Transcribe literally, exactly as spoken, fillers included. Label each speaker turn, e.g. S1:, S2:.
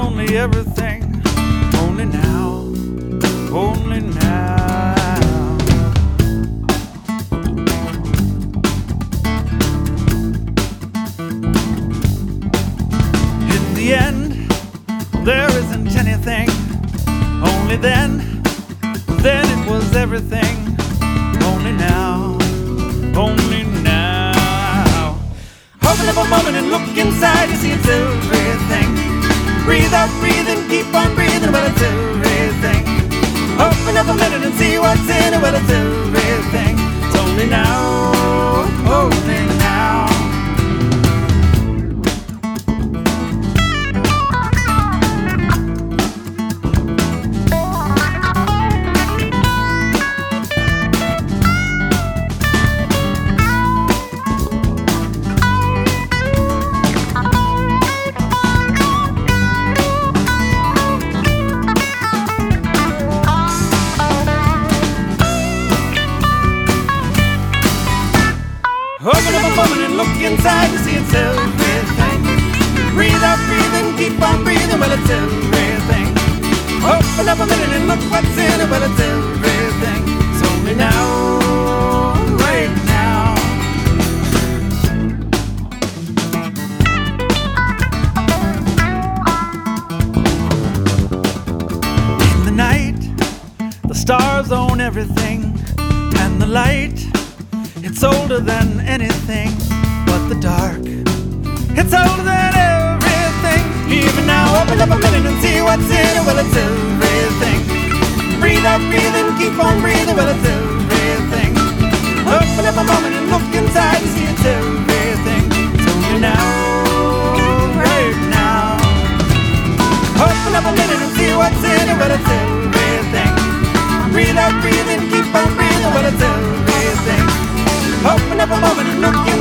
S1: only everything. Only now, only now. In the end, there isn't anything. Only then, then it was everything. Only now, only now. Open up a moment and look inside to see it's everything. Breathe out, breathe and keep on breathing, well it's everything. Open up a minute and see what's in it, well it's everything. It's only now, only now. Open up a moment and look inside to see it's everything. Breathe out, breathe and keep on breathing, well it's everything. Open up a minute and look what's in it, well it's everything. It's only now, right now. In the night, the stars own everything, and the light, it's older than anything, but the dark, it's older than everything. Even now, open up a minute and see what's in it, well it's everything. Breathe out, breathe and keep on breathing, well it's everything. Open up a moment and look inside and see it's everything. It's only now, right now. Open up a minute and see what's in it, well it's everything. Breathe out, breathe and keep on breathing, well it's everything. Open up a moment and look